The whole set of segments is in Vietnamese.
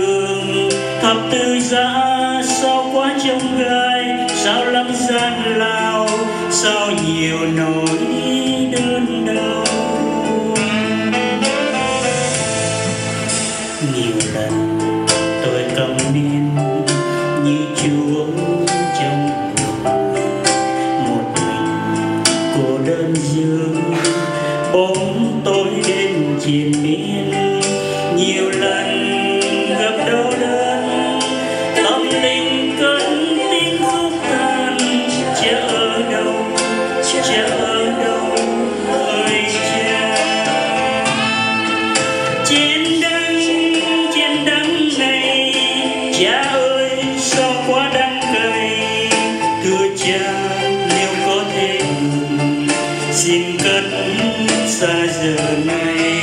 đường thập tự giá, sao quá trông gai, sao lắm gian lao, sao nhiều nỗi đơn đau. Nhiều lần tôi cầm niên như Chúa trong một mình cô đơn dương, bóng tối đêm triền miên. Nhiều lần gặp đau đớn, tâm linh cất tiếng khóc than, cha ở đâu, cha ở đâu hỡi cha. Trên đắng này, cha ơi sao quá đắng cay. Thưa cha, nếu có thể xin cất xa giờ này.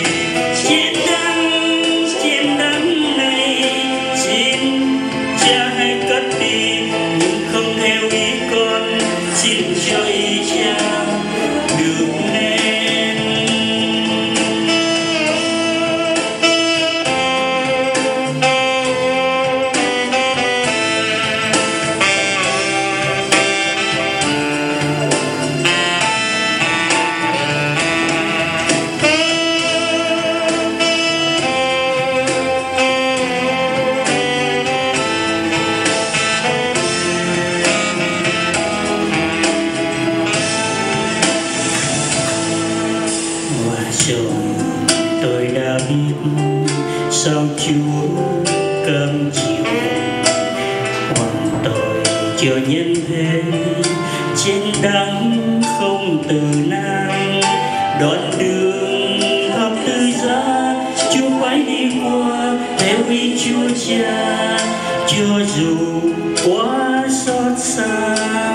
Trên đắng này, xin cha hãy cất đi, nhưng không theo ý con, xin cho ý cha được nên. Rồi tôi đã biết sao Chúa cơm chiều hoàn tội cho nhân thế. Trên đắng không từ nan, đoạn đường thập tự giá, Chúa phải đi qua theo ý Chúa Cha, cho dù quá xót xa.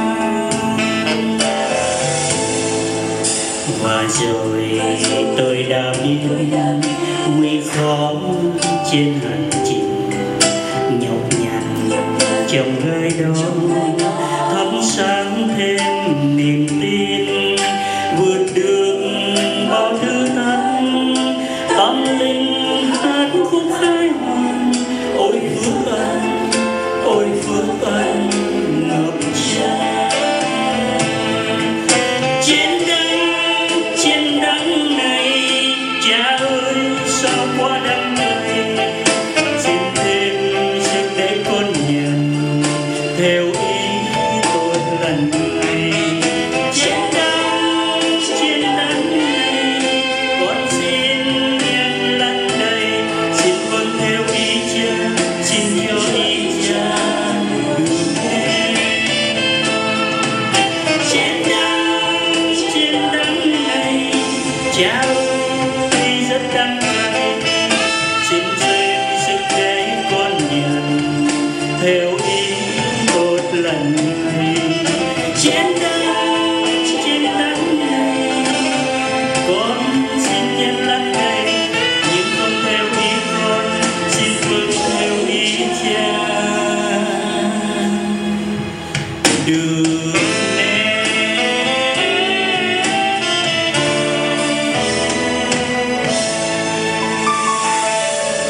Và rồi tôi đã biết nguy khó trên hành trình nhọc nhằn trong gai đó, thắp sáng thêm niềm tin.